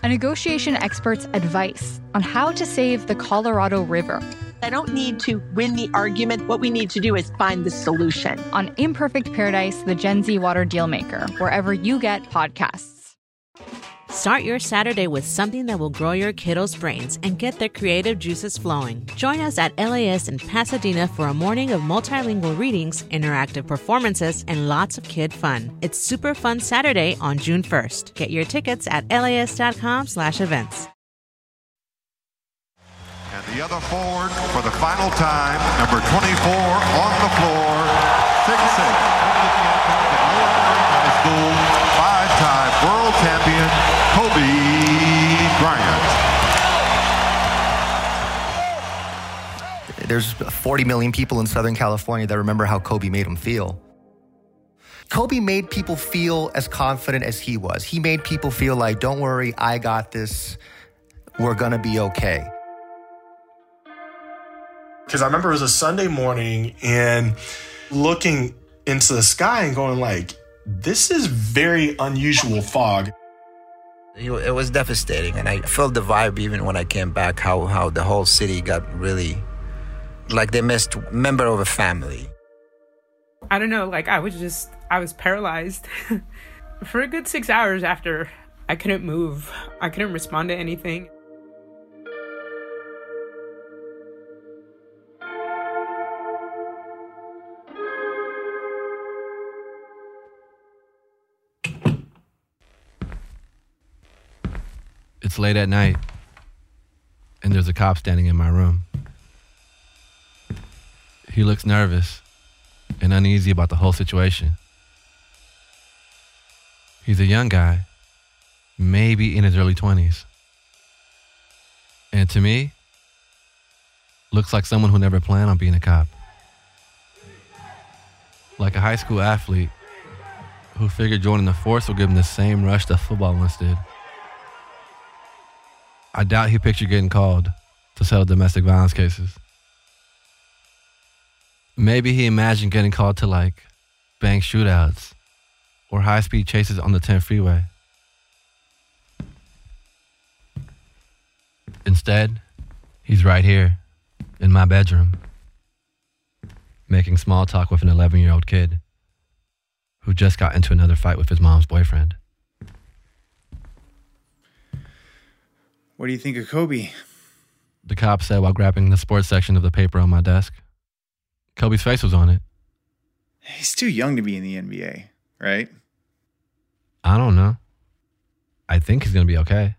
a negotiation expert's advice on how to save the Colorado River. I don't need to win the argument. What we need to do is find the solution. On Imperfect Paradise, the Gen Z Water Dealmaker, wherever you get podcasts. Start your Saturday with something that will grow your kiddos' brains and get their creative juices flowing. Join us at LAS in Pasadena for a morning of multilingual readings, interactive performances, and lots of kid fun. It's Super Fun Saturday on June 1st. Get your tickets at las.com/events. And the other forward for the final time, number 24 on the floor, 6'6", High School, five-time world champion, Kobe Bryant. There's 40 million people in Southern California that remember how Kobe made them feel. Kobe made people feel as confident as he was. He made people feel like, don't worry, I got this. We're gonna be okay. Because I remember it was a Sunday morning and looking into the sky and going like, this is very unusual fog. It was devastating, and I felt the vibe even when I came back, how the whole city got really, like they missed a member of a family. I don't know, like I was paralyzed. For a good 6 hours after, I couldn't move. I couldn't respond to anything. It's late at night, and there's a cop standing in my room. He looks nervous and uneasy about the whole situation. He's a young guy, maybe in his early 20s. And to me, looks like someone who never planned on being a cop. Like a high school athlete who figured joining the force would give him the same rush that football once did. I doubt he pictured getting called to settle domestic violence cases. Maybe he imagined getting called to like bank shootouts or high-speed chases on the 10 freeway. Instead, he's right here in my bedroom, making small talk with an 11-year-old kid who just got into another fight with his mom's boyfriend. What do you think of Kobe? The cop said while grabbing the sports section of the paper on my desk. Kobe's face was on it. He's too young to be in the NBA, right? I don't know. I think he's going to be okay.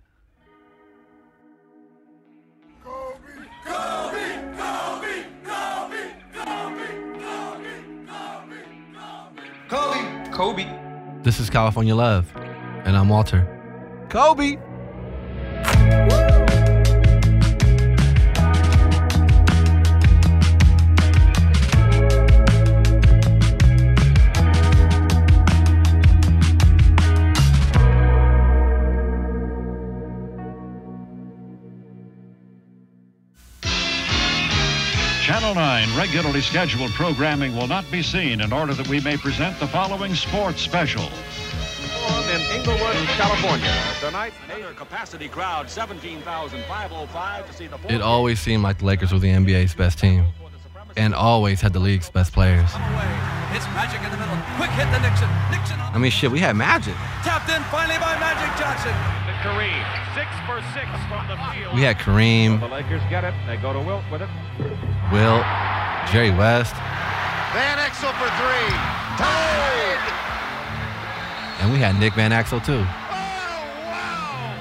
Kobe. This is California Love, and I'm Walter. Kobe! Channel 9 regularly scheduled programming will not be seen in order that we may present the following sports special. In Inglewood, California. Tonight, another capacity crowd, 17,505 to see the... It always seemed like the Lakers were the NBA's best team and always had the league's best players. It's Magic in the middle. Quick hit to Nixon. I mean, shit, we had Magic. Tapped in finally by Magic Johnson. And Kareem, 6 for 6 from the field. We had Kareem. The Lakers get it. They go to Wilt with it. Wilt, Jerry West. Van Exel for 3. Tied! And we had Nick Van Exel, too. Oh, wow!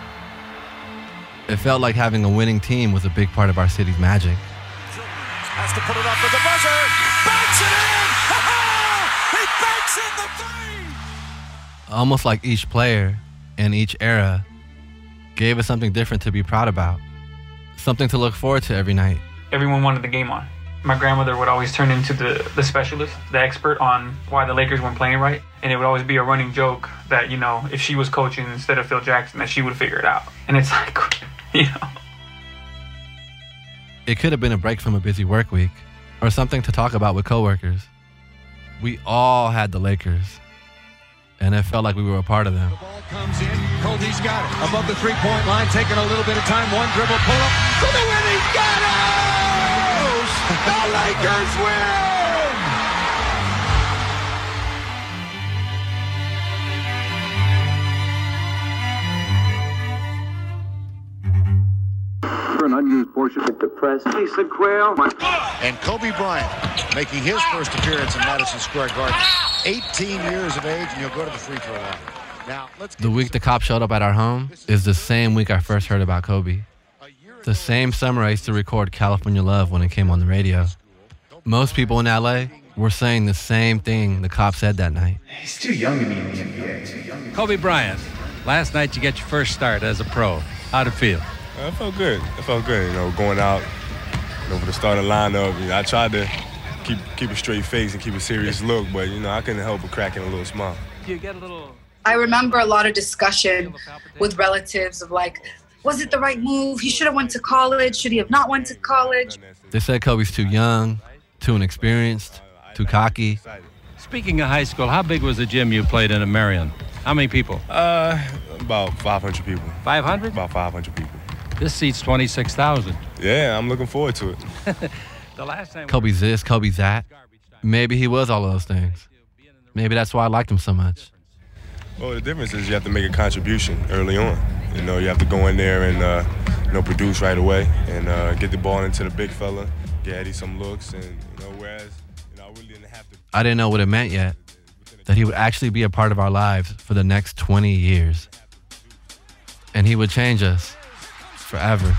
It felt like having a winning team was a big part of our city's magic. Has to put it up with the buzzer. Banks it in! He banks in the three! Almost like each player and each era gave us something different to be proud about. Something to look forward to every night. Everyone wanted the game on. My grandmother would always turn into the specialist, the expert on why the Lakers weren't playing right. And it would always be a running joke that, you know, if she was coaching instead of Phil Jackson, that she would figure it out. And it's like, you know. It could have been a break from a busy work week or something to talk about with coworkers. We all had the Lakers, and it felt like we were a part of them. The ball comes in. Kobe's got it. Above the three-point line, taking a little bit of time. One dribble, pull up. To the win, he got it! The Lakers win! An unused portion of the press. Lisa Quayle. And Kobe Bryant making his first appearance in Madison Square Garden. 18 years of age, and he'll go to the free throw line. Now, the week the cops showed up at our home is the same week I first heard about Kobe. The same summer I used to record California Love when it came on the radio. Most people in LA were saying the same thing the cops said that night. He's too young to be in the NBA. Kobe Bryant, last night you get your first start as a pro. How'd it feel? It felt good. Going out, for the starting lineup. I tried to keep a straight face and keep a serious look, but, I couldn't help but cracking a little smile. You get a little... I remember a lot of discussion with relatives of was it the right move? He should have went to college. Should he have not went to college? They said Kobe's too young, too inexperienced, too cocky. Speaking of high school, how big was the gym you played in at Marion? How many people? About 500 people. 500? About 500 people. This seats 26,000. Yeah, I'm looking forward to it. The last time Kobe's this, Kobe's that. Maybe he was all of those things. Maybe that's why I liked him so much. Well, the difference is you have to make a contribution early on. You have to go in there and produce right away and get the ball into the big fella, get Eddie some looks, and whereas I really didn't have to. I didn't know what it meant yet, that he would actually be a part of our lives for the next 20 years. And he would change us forever.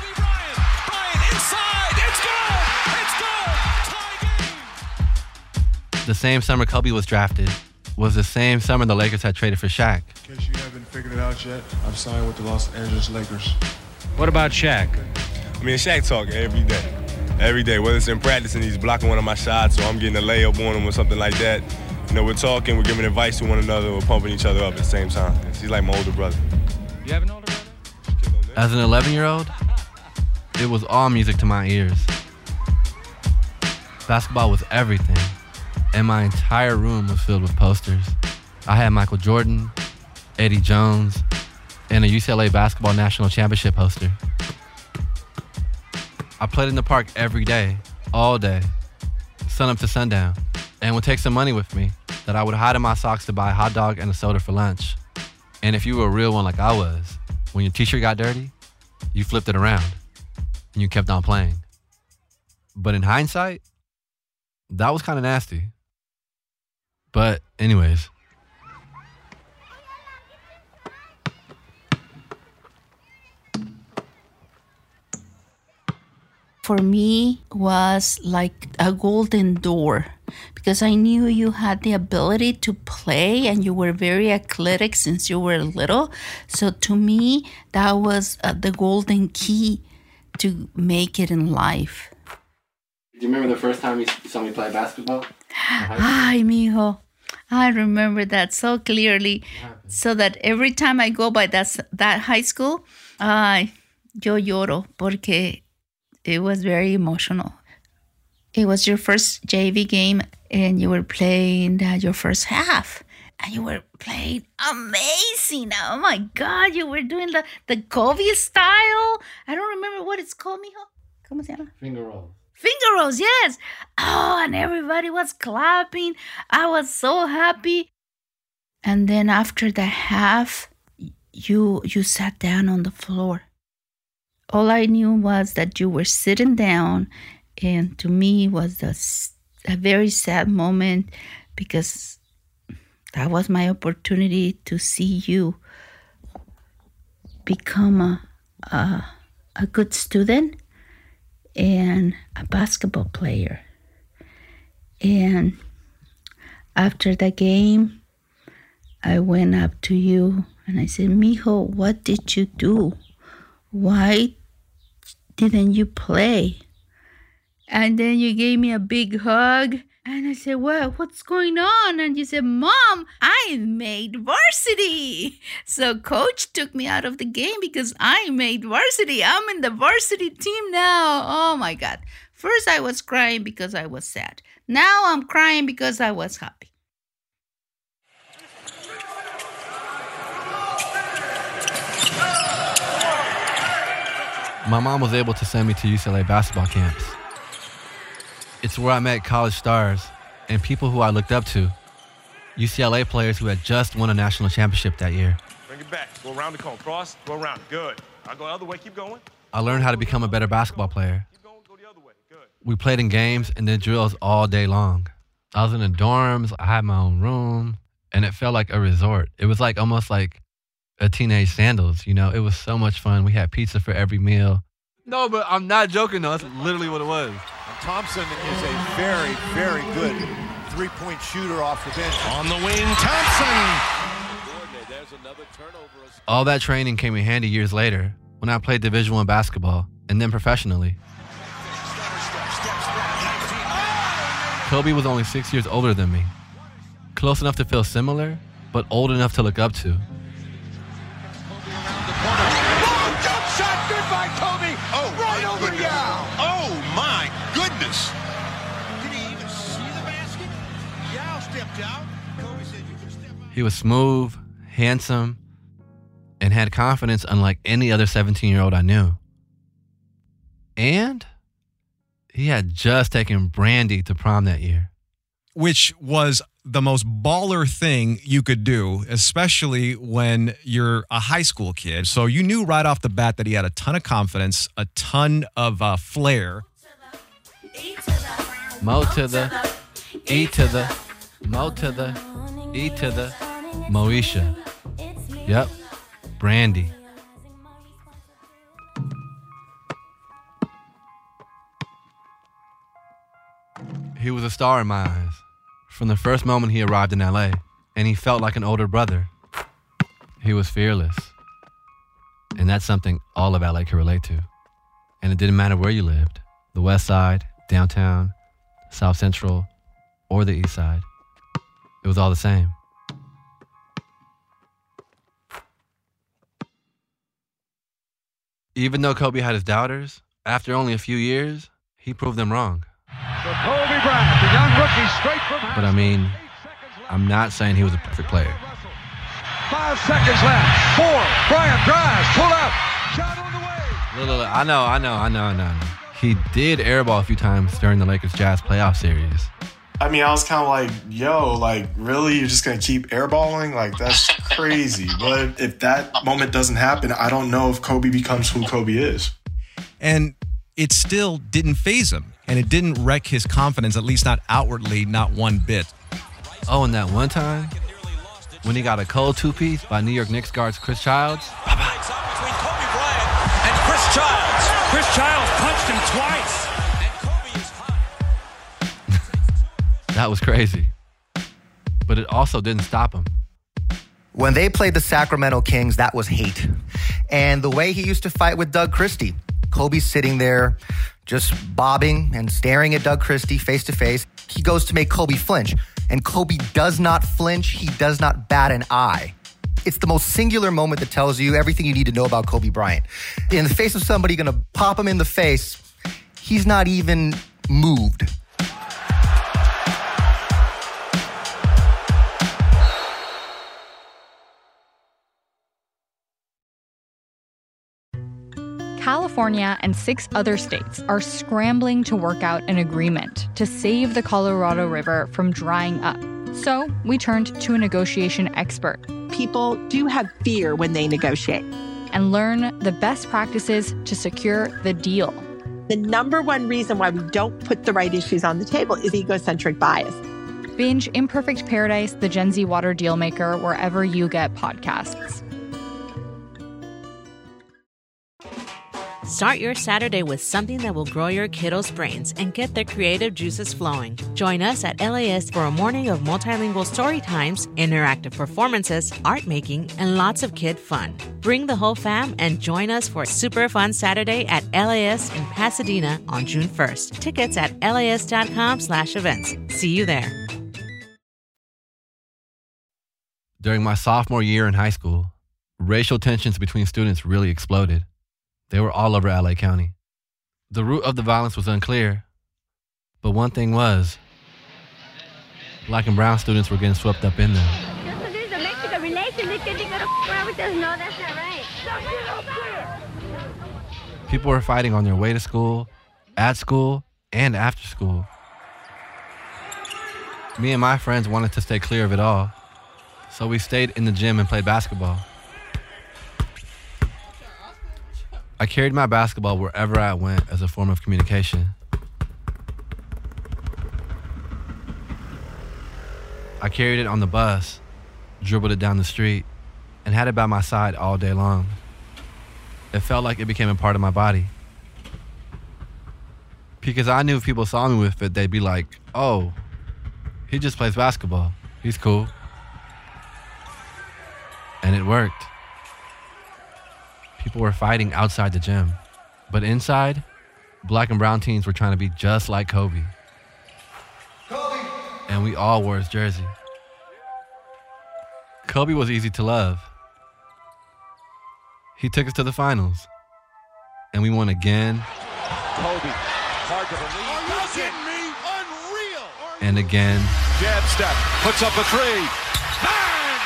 The same summer Kobe was drafted was the same summer the Lakers had traded for Shaq. In case you haven't figured it out yet, I've signed with the Los Angeles Lakers. What about Shaq? Shaq talk every day. Every day, whether it's in practice and he's blocking one of my shots or I'm getting a layup on him or something like that. We're talking, we're giving advice to one another, we're pumping each other up at the same time. He's like my older brother. You have an older brother? As an 11-year-old, it was all music to my ears. Basketball was everything, and my entire room was filled with posters. I had Michael Jordan, Eddie Jones, and a UCLA basketball national championship poster. I played in the park every day, all day, sun up to sundown, and would take some money with me that I would hide in my socks to buy a hot dog and a soda for lunch. And if you were a real one like I was, when your t-shirt got dirty, you flipped it around and you kept on playing. But in hindsight, that was kind of nasty. But anyways. For me, was like a golden door because I knew you had the ability to play and you were very athletic since you were little. So to me, that was the golden key to make it in life. Do you remember the first time you saw me play basketball? Ay, mijo. I remember that so clearly. So that every time I go by that high school, yo lloro porque it was very emotional. It was your first JV game and you were playing your first half. And you were playing amazing. Oh my God, you were doing the Kobe style. I don't remember what it's called, mijo. ¿Cómo se llama? Finger rolls. Finger rolls, yes. Oh, and everybody was clapping. I was so happy. And then after the half, you sat down on the floor. All I knew was that you were sitting down, and to me was a very sad moment because that was my opportunity to see you become a good student and a basketball player. And after the game, I went up to you and I said, mijo, what did you do? Why didn't you play? And then you gave me a big hug. And I said, well, what's going on? And you said, Mom, I made varsity. So coach took me out of the game because I made varsity. I'm in the varsity team now. Oh, my God. First, I was crying because I was sad. Now I'm crying because I was happy. my mom was able to send me to UCLA basketball camps. It's where I met college stars and people who I looked up to. UCLA players who had just won a national championship that year. Bring it back. Go around the cone. Cross. Go around. Good. I'll go the other way. Keep going. I learned how to become a better basketball player. We played in games and did drills all day long. I was in the dorms. I had my own room, and it felt like a resort. It was like almost like a teenage Sandals, you know? It was so much fun. We had pizza for every meal. No, but I'm not joking, though. That's literally what it was. And Thompson is a very, very good three-point shooter off the bench. On the wing, Thompson. All that training came in handy years later when I played Division I basketball and then professionally. Kobe was only 6 years older than me. Close enough to feel similar, but old enough to look up to. Jump shot, good by Kobe. Oh, right over Yao. Oh, my goodness. Did he even see the basket? Yao stepped out. Kobe said you can step out. He was smooth, handsome, and had confidence unlike any other 17-year-old I knew. And he had just taken Brandy to prom that year. Which was the most baller thing you could do, especially when you're a high school kid. So you knew right off the bat that he had a ton of confidence, a ton of flair. Mo to the, E to the, Mo to the, E to the, Moesha. Yep, Brandy. He was a star in my eyes from the first moment he arrived in LA, and he felt like an older brother. He was fearless, and that's something all of LA could relate to. And it didn't matter where you lived, the West Side, downtown, South Central, or the East Side. It was all the same. Even though Kobe had his doubters, after only a few years, he proved them wrong. So Kobe Bryant, the young rookie, straight from high But I mean, I'm not saying he was a perfect player. 5 seconds left. 4. Bryant drives, pull out, shot on the way. Look, I know. He did airball a few times during the Lakers Jazz playoff series. I mean, I was kind of like, yo, like, really? You're just going to keep airballing? Like, that's crazy. But if that moment doesn't happen, I don't know if Kobe becomes who Kobe is. And it still didn't faze him. And it didn't wreck his confidence, at least not outwardly, not one bit. Oh, and that one time, when he got a cold two-piece by New York Knicks guards Chris Childs. Between Kobe Bryant and Chris Childs. Chris Childs punched him twice. That was crazy. But it also didn't stop him. When they played the Sacramento Kings, that was hate. And the way he used to fight with Doug Christie. Kobe's sitting there just bobbing and staring at Doug Christie face to face. He goes to make Kobe flinch. And Kobe does not flinch. He does not bat an eye. It's the most singular moment that tells you everything you need to know about Kobe Bryant. In the face of somebody going to pop him in the face, he's not even moved. California and 6 other states are scrambling to work out an agreement to save the Colorado River from drying up. So we turned to a negotiation expert. People do have fear when they negotiate. And learn the best practices to secure the deal. The number one reason why we don't put the right issues on the table is egocentric bias. Binge Imperfect Paradise, the Gen Z Water Dealmaker, wherever you get podcasts. Start your Saturday with something that will grow your kiddos' brains and get their creative juices flowing. Join us at LAist for a morning of multilingual story times, interactive performances, art making, and lots of kid fun. Bring the whole fam and join us for a super fun Saturday at LAist in Pasadena on June 1st. Tickets at laist.com/events. See you there. During my sophomore year in high school, racial tensions between students really exploded. They were all over LA County. The root of the violence was unclear, but one thing was, Black and brown students were getting swept up in them. So there's a Mexican relation. They think they're gonna f*** around with us. No, that's not right. People were fighting on their way to school, at school, and after school. Me and my friends wanted to stay clear of it all, so we stayed in the gym and played basketball. I carried my basketball wherever I went as a form of communication. I carried it on the bus, dribbled it down the street, and had it by my side all day long. It felt like it became a part of my body. Because I knew if people saw me with it, they'd be like, oh, he just plays basketball. He's cool. And it worked. People were fighting outside the gym. But inside, black and brown teens were trying to be just like Kobe. And we all wore his jersey. Kobe was easy to love. He took us to the finals. And we won again. Kobe, hard to believe. Are you kidding me? Unreal. And again. Jab step, puts up a three. Bang!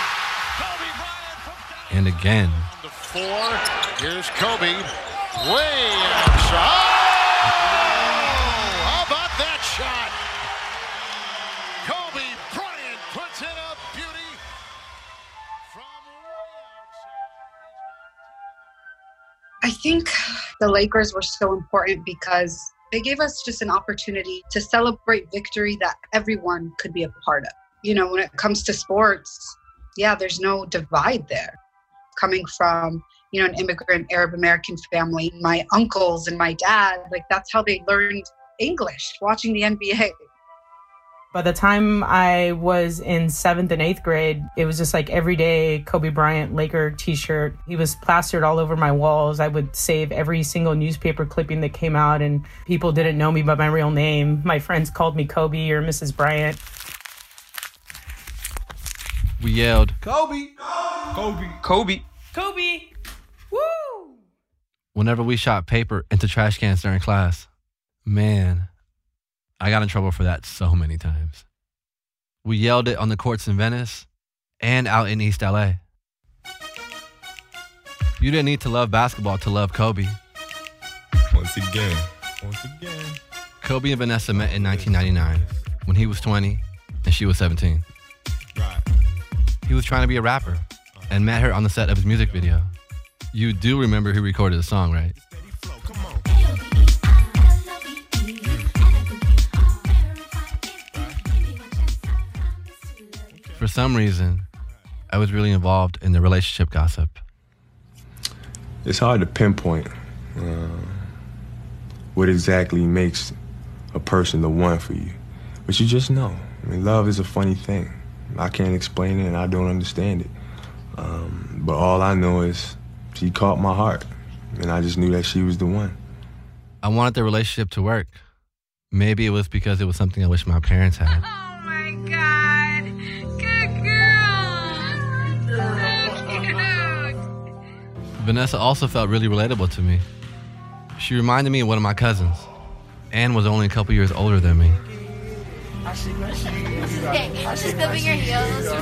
And again. The 4. Here's Kobe. Way outside. Oh, how about that shot? Kobe Bryant puts in a beauty from way outside. I think the Lakers were so important because they gave us just an opportunity to celebrate victory that everyone could be a part of. You know, when it comes to sports, yeah, there's no divide there. Coming from, you know, an immigrant Arab American family, my uncles and my dad, like that's how they learned English, watching the NBA. By the time I was in 7th and 8th grade, it was just like every day Kobe Bryant Laker t-shirt. He was plastered all over my walls. I would save every single newspaper clipping that came out, and people didn't know me by my real name. My friends called me Kobe or Mrs. Bryant. We yelled, Kobe! Kobe! Kobe! Kobe! Woo! whenever we shot paper into trash cans during class. Man, I got in trouble for that so many times. We yelled it on the courts in Venice and out in East LA. You didn't need to love basketball to love Kobe. Once again. Kobe and Vanessa met in 1999 when he was 20 and she was 17. He was trying to be a rapper and met her on the set of his music video. You do remember he recorded the song, right? For some reason, I was really involved in the relationship gossip. It's hard to pinpoint what exactly makes a person the one for you. But you just know. I mean, love is a funny thing. I can't explain it and I don't understand it. But all I know is she caught my heart. And I just knew that she was the one. I wanted the relationship to work. Maybe it was because it was something I wish my parents had. Oh my God. Good girl. So cute. Vanessa also felt really relatable to me. She reminded me of one of my cousins and was only a couple years older than me. She's clipping her heels.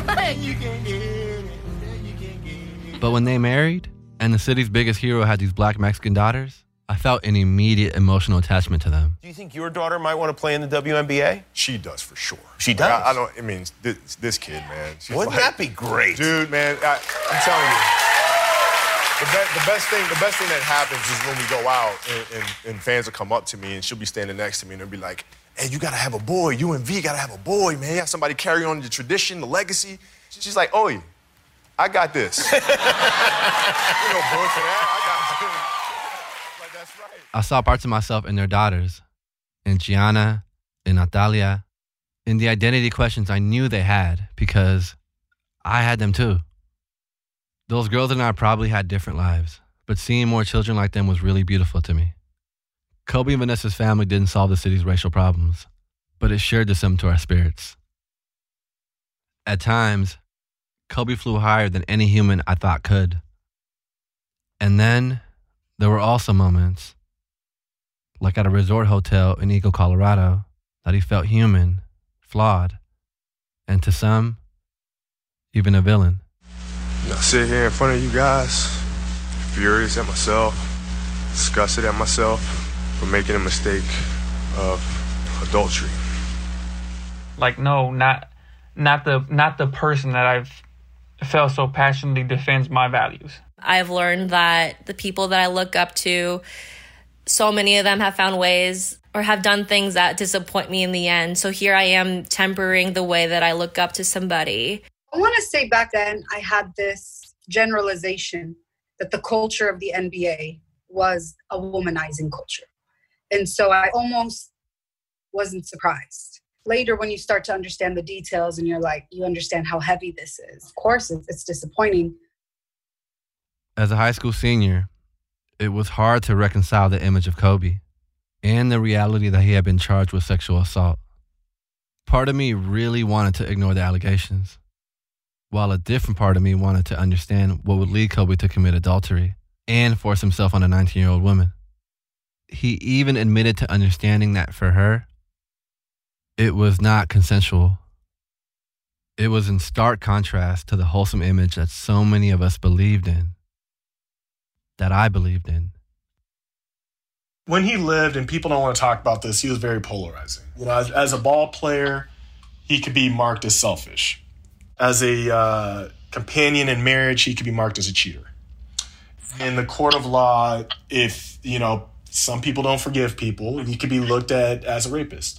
But when they married and the city's biggest hero had these black Mexican daughters, I felt an immediate emotional attachment to them. Do you think your daughter might want to play in the WNBA? She does for sure. She does? I don't, I mean, this kid, man. Wouldn't that be great? Dude, man, I'm telling you. The best thing that happens is when we go out and fans will come up to me and she'll be standing next to me and they'll be like, hey, you gotta have a boy. UNV gotta have a boy, man. You have somebody carry on the tradition, the legacy. She's like, Oi, I got this. You know, boy for that. I got this. Like, that's right. I saw parts of myself in their daughters, in Gianna, in Natalia, in the identity questions I knew they had because I had them too. Those girls and I probably had different lives, but seeing more children like them was really beautiful to me. Kobe and Vanessa's family didn't solve the city's racial problems, but it shared some to our spirits. At times, Kobe flew higher than any human I thought could. And then there were also moments, like at a resort hotel in Eagle, Colorado, that he felt human, flawed, and to some, even a villain. I sit here in front of you guys, furious at myself, disgusted at myself for making a mistake of adultery. Like, no, not the person that I've felt so passionately defends my values. I've learned that the people that I look up to, so many of them have found ways or have done things that disappoint me in the end. So here I am tempering the way that I look up to somebody. I want to say back then I had this generalization that the culture of the NBA was a womanizing culture. And so I almost wasn't surprised. Later, when you start to understand the details and you're like, you understand how heavy this is. Of course, it's disappointing. As a high school senior, it was hard to reconcile the image of Kobe and the reality that he had been charged with sexual assault. Part of me really wanted to ignore the allegations, while a different part of me wanted to understand what would lead Kobe to commit adultery and force himself on a 19-year-old woman. He even admitted to understanding that for her, it was not consensual. It was in stark contrast to the wholesome image that so many of us believed in, that I believed in. When he lived, and people don't want to talk about this, he was very polarizing. You know, as a ball player, he could be marked as selfish. As a companion in marriage, he could be marked as a cheater. In the court of law, if, you know, some people don't forgive people, he could be looked at as a rapist.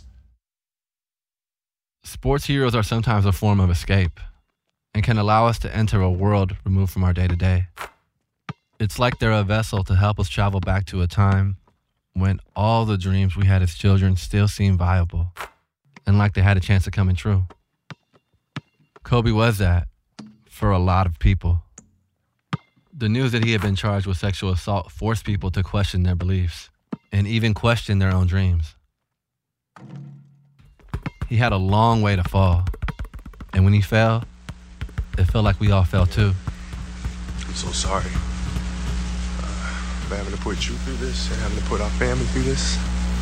Sports heroes are sometimes a form of escape and can allow us to enter a world removed from our day-to-day. It's like they're a vessel to help us travel back to a time when all the dreams we had as children still seemed viable and like they had a chance of coming true. Kobe was that for a lot of people. The news that he had been charged with sexual assault forced people to question their beliefs and even question their own dreams. He had a long way to fall, and when he fell, it felt like we all fell too. I'm so sorry. For having to put you through this and having to put our family through this.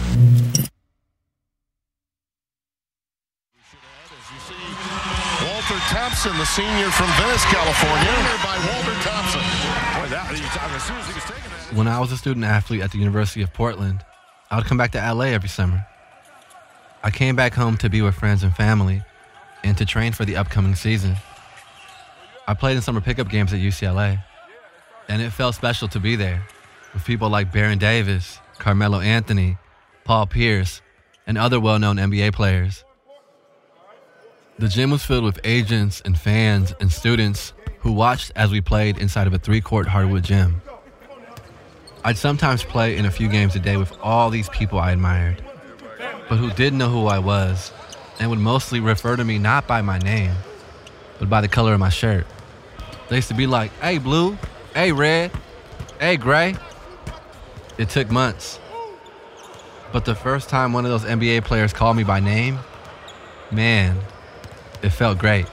Walter Thompson, the senior from Venice, California. By Walter Thompson. Boy, as soon as he was taking that. When I was a student athlete at the University of Portland, I would come back to LA every summer. I came back home to be with friends and family and to train for the upcoming season. I played in summer pickup games at UCLA, and it felt special to be there with people like Baron Davis, Carmelo Anthony, Paul Pierce, and other well-known NBA players. The gym was filled with agents and fans and students who watched as we played inside of a 3-court hardwood gym. I'd sometimes play in a few games a day with all these people I admired, but who didn't know who I was and would mostly refer to me not by my name, but by the color of my shirt. They used to be like, "Hey, blue. Hey, red. Hey, gray." It took months. But the first time one of those NBA players called me by name, man, it felt great.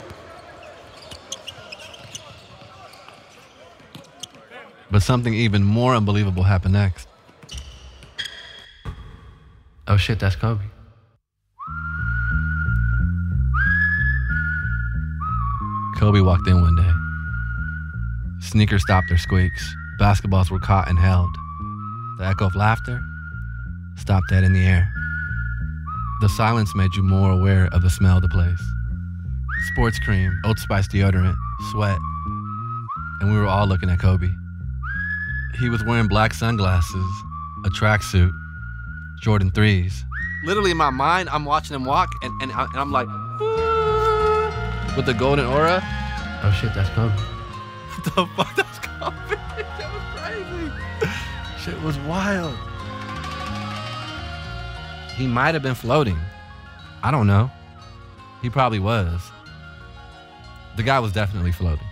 But something even more unbelievable happened next. Oh shit, that's Kobe. Kobe walked in one day. Sneakers stopped their squeaks. Basketballs were caught and held. The echo of laughter stopped dead in the air. The silence made you more aware of the smell of the place. Sports cream, Old Spice deodorant, sweat. And we were all looking at Kobe. He was wearing black sunglasses, a tracksuit, Jordan 3s. Literally in my mind, I'm watching him walk and I'm like, with the golden aura. Oh shit, that's Kobe. What the fuck, that's Kobe? That was crazy. Shit was wild. He might have been floating. I don't know. He probably was. The guy was definitely floating.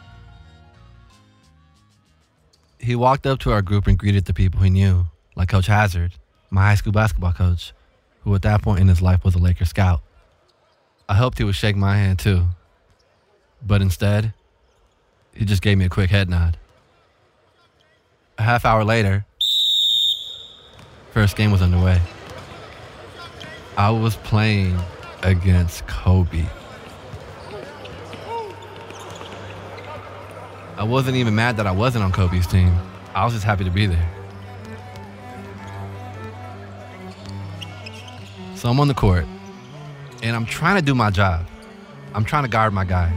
He walked up to our group and greeted the people he knew, like Coach Hazard, my high school basketball coach, who at that point in his life was a Laker scout. I hoped he would shake my hand too, but instead, he just gave me a quick head nod. A half hour later, first game was underway. I was playing against Kobe. I wasn't even mad that I wasn't on Kobe's team. I was just happy to be there. So I'm on the court, and I'm trying to do my job. I'm trying to guard my guy.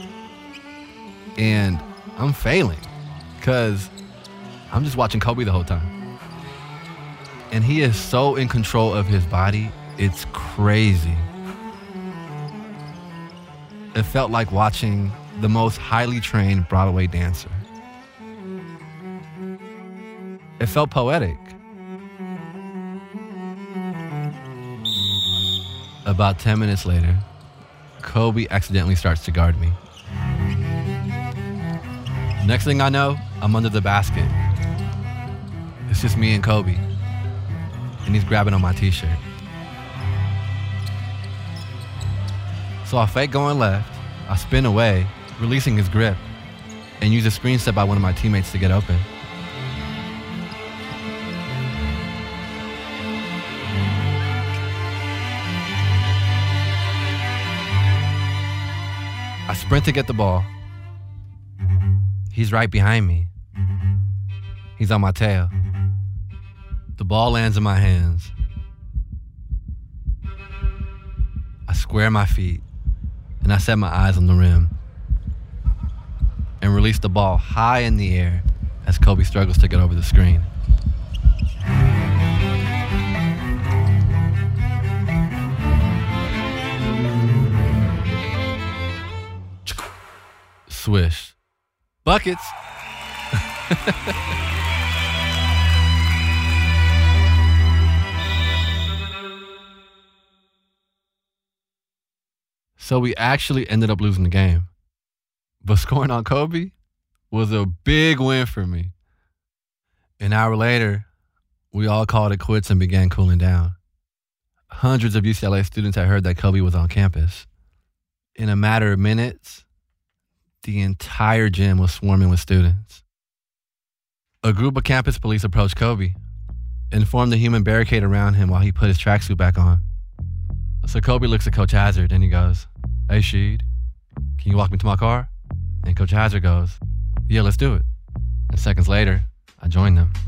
And I'm failing because I'm just watching Kobe the whole time. And he is so in control of his body, it's crazy. It felt like watching the most highly trained Broadway dancer. It felt poetic. About 10 minutes later, Kobe accidentally starts to guard me. Next thing I know, I'm under the basket. It's just me and Kobe. And he's grabbing on my t-shirt. So I fake going left, I spin away, releasing his grip, and use a screen set by one of my teammates to get open. I sprint to get the ball. He's right behind me. He's on my tail. The ball lands in my hands. I square my feet and I set my eyes on the rim and release the ball high in the air as Kobe struggles to get over the screen. Swish. Buckets. So we actually ended up losing the game. But scoring on Kobe was a big win for me. An hour later, we all called it quits and began cooling down. Hundreds of UCLA students had heard that Kobe was on campus. In a matter of minutes, the entire gym was swarming with students. A group of campus police approached Kobe and formed a human barricade around him while he put his tracksuit back on. So Kobe looks at Coach Hazard and he goes, "Hey, Sheed, can you walk me to my car?" And Coach Hazard goes, "Yeah, let's do it." And seconds later, I joined them.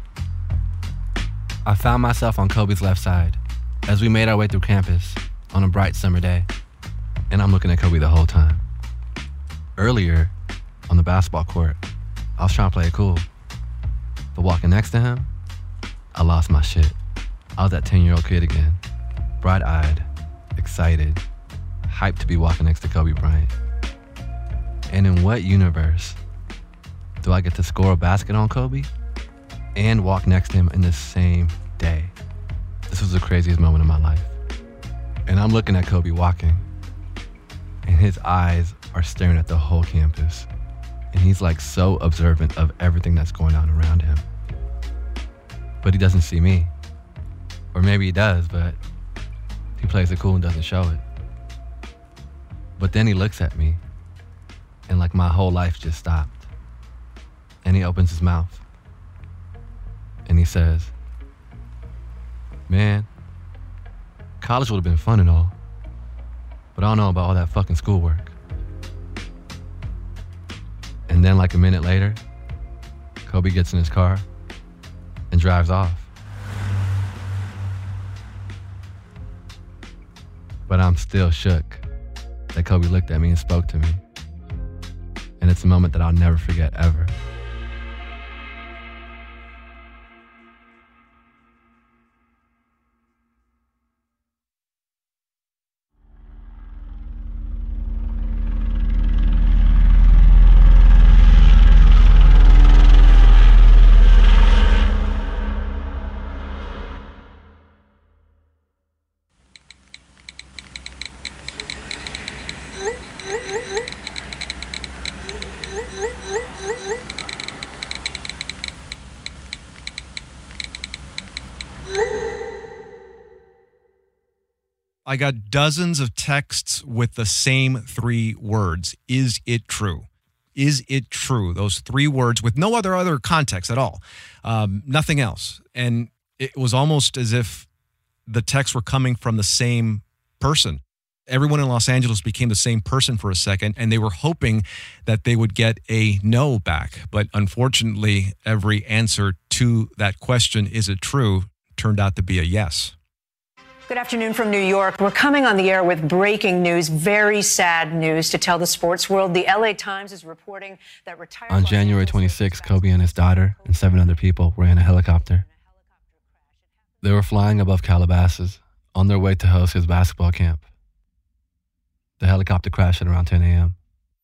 I found myself on Kobe's left side as we made our way through campus on a bright summer day. And I'm looking at Kobe the whole time. Earlier, on the basketball court, I was trying to play it cool. But walking next to him, I lost my shit. I was that 10-year-old kid again, bright-eyed, excited, hyped to be walking next to Kobe Bryant. And in what universe do I get to score a basket on Kobe and walk next to him in the same day? This was the craziest moment of my life. And I'm looking at Kobe walking, and his eyes are staring at the whole campus. And he's like so observant of everything that's going on around him. But he doesn't see me. Or maybe he does, but he plays it cool and doesn't show it. But then he looks at me, and like my whole life just stopped. And he opens his mouth. And he says, "Man, college would have been fun and all, but I don't know about all that fucking schoolwork." And then like a minute later, Kobe gets in his car and drives off. But I'm still shook that Kobe looked at me and spoke to me. And it's a moment that I'll never forget ever. I got dozens of texts with the same 3 words. Is it true? Is it true? Those 3 words with no other context at all. Nothing else. And it was almost as if the texts were coming from the same person. Everyone in Los Angeles became the same person for a second, and they were hoping that they would get a no back. But unfortunately, every answer to that question, is it true, turned out to be a yes. Good afternoon from New York. We're coming on the air with breaking news, very sad news to tell the sports world. The LA Times is reporting that retired... On January 26, Kobe and his daughter and 7 other people were in a helicopter. They were flying above Calabasas on their way to host his basketball camp. The helicopter crashed at around 10 a.m.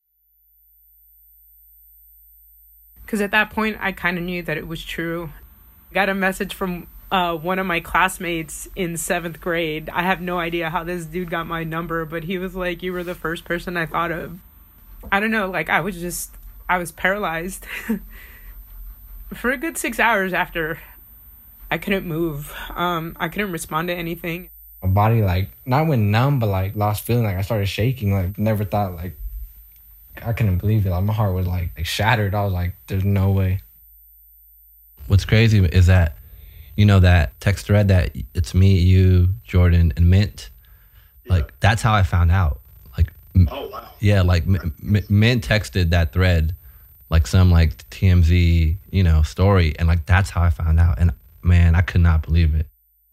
Because at that point, I kind of knew that it was true. I got a message from one of my classmates in 7th grade. I have no idea how this dude got my number, but he was like, you were the first person I thought of. I don't know, like I was paralyzed. For a good 6 hours after, I couldn't move. I couldn't respond to anything. My body, like, not went numb, but, like, lost feeling. Like, I started shaking. Like, never thought, like, I couldn't believe it. Like, my heart was, like shattered. I was like, there's no way. What's crazy is that, you know, that text thread that it's me, you, Jordan, and Mint. Like, that's how I found out. Like, oh, wow. Yeah, like, Mint texted that thread, like, some, like, TMZ, you know, story. And, like, that's how I found out. And, man, I could not believe it.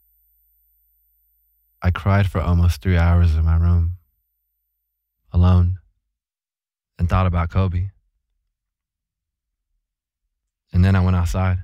I cried for almost 3 hours in my room, alone, and thought about Kobe. And then I went outside.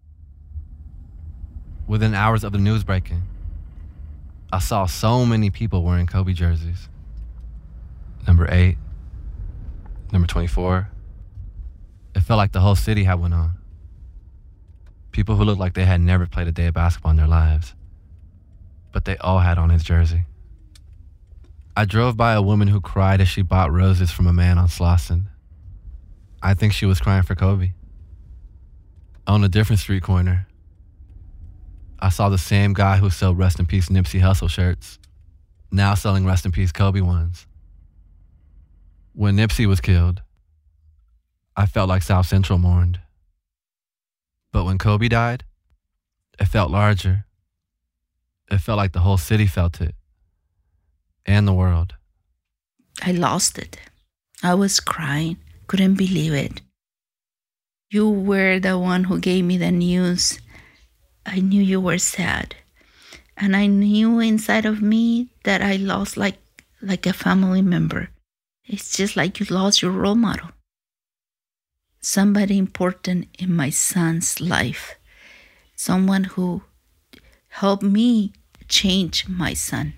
Within hours of the news breaking, I saw so many people wearing Kobe jerseys. Number 8, number 24. It felt like the whole city had one on. People who looked like they had never played a day of basketball in their lives, but they all had on his jersey. I drove by a woman who cried as she bought roses from a man on Slauson. I think she was crying for Kobe. On a different street corner, I saw the same guy who sold Rest in Peace Nipsey Hussle shirts, now selling Rest in Peace Kobe ones. When Nipsey was killed, I felt like South Central mourned. But when Kobe died, it felt larger. It felt like the whole city felt it. And the world. I lost it. I was crying, couldn't believe it. You were the one who gave me the news. I knew you were sad. And I knew inside of me that I lost like a family member. It's just like you lost your role model. Somebody important in my son's life. Someone who helped me change my son.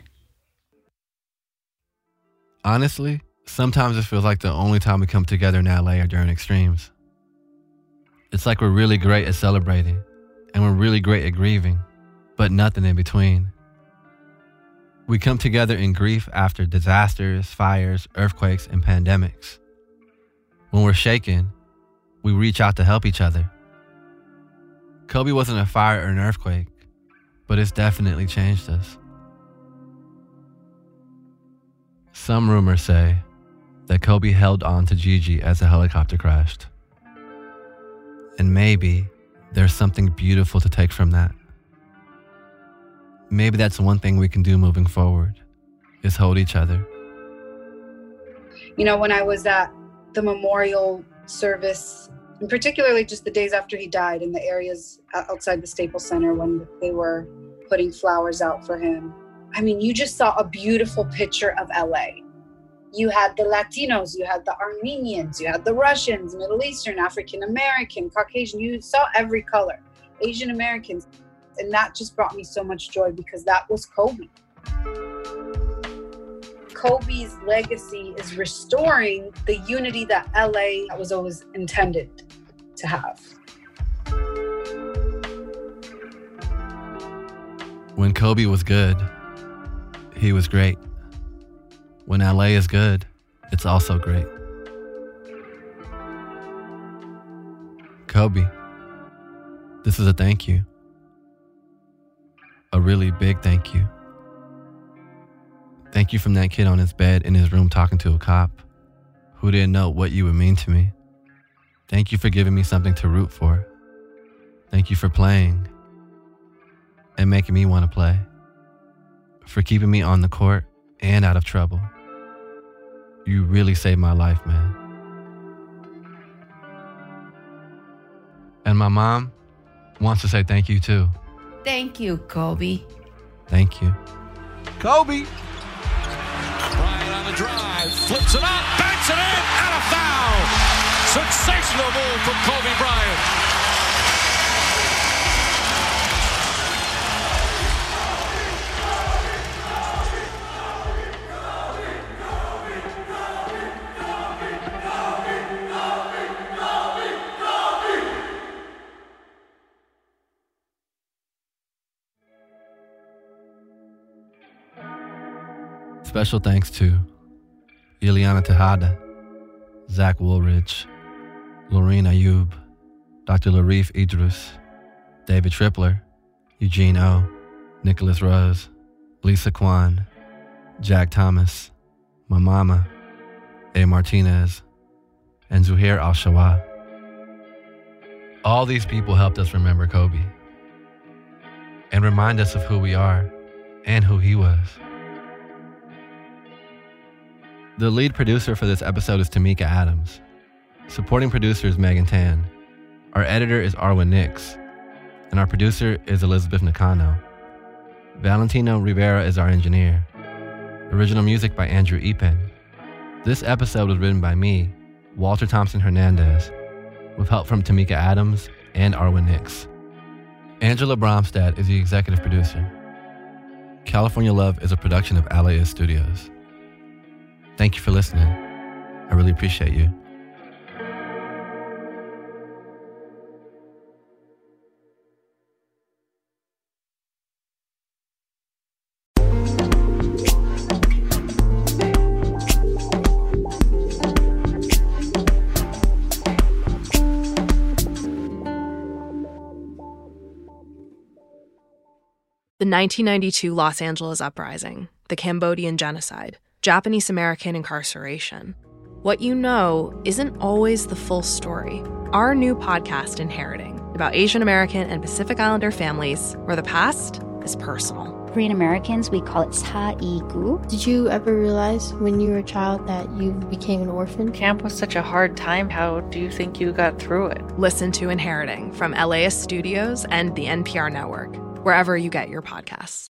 Honestly, sometimes it feels like the only time we come together in LA are during extremes. It's like we're really great at celebrating, and we're really great at grieving, but nothing in between. We come together in grief after disasters, fires, earthquakes, and pandemics. When we're shaken, we reach out to help each other. Kobe wasn't a fire or an earthquake, but it's definitely changed us. Some rumors say that Kobe held on to Gigi as the helicopter crashed. And maybe there's something beautiful to take from that. Maybe that's one thing we can do moving forward, is hold each other. You know, when I was at the memorial service, and particularly just the days after he died in the areas outside the Staples Center when they were putting flowers out for him, I mean, you just saw a beautiful picture of LA. You had the Latinos, you had the Armenians, you had the Russians, Middle Eastern, African American, Caucasian. You saw every color, Asian Americans. And that just brought me so much joy because that was Kobe. Kobe's legacy is restoring the unity that LA was always intended to have. When Kobe was good, he was great. When LA is good, it's also great. Kobe, this is a thank you. A really big thank you. Thank you from that kid on his bed in his room talking to a cop who didn't know what you would mean to me. Thank you for giving me something to root for. Thank you for playing and making me want to play. For keeping me on the court and out of trouble. You really saved my life, man. And my mom wants to say thank you too. Thank you, Kobe. Thank you. Kobe. Bryant on the drive, flips it up, banks it in, and a foul. Sensational move from Kobe Bryant. Special thanks to Ileana Tejada, Zach Woolridge, Lorene Ayub, Dr. Larif Idris, David Tripler, Eugene O, Nicholas Rose, Lisa Kwan, Jack Thomas, my mama, A. Martinez, and Zuhair Al-Shawa. All these people helped us remember Kobe and remind us of who we are and who he was. The lead producer for this episode is Tamika Adams. Supporting producer is Megan Tan. Our editor is Arwen Nix. And our producer is Elizabeth Nakano. Valentino Rivera is our engineer. Original music by Andrew Epen. This episode was written by me, Walter Thompson Hernandez, with help from Tamika Adams and Arwen Nix. Angela Bromstad is the executive producer. California Love is a production of LAist Studios. Thank you for listening. I really appreciate you. The 1992 Los Angeles Uprising, the Cambodian genocide, Japanese American incarceration. What you know isn't always the full story. Our new podcast, Inheriting, about Asian American and Pacific Islander families where the past is personal. Korean Americans, we call it 사이구. Did you ever realize when you were a child that you became an orphan? Camp was such a hard time. How do you think you got through it? Listen to Inheriting from LAist Studios and the NPR Network, wherever you get your podcasts.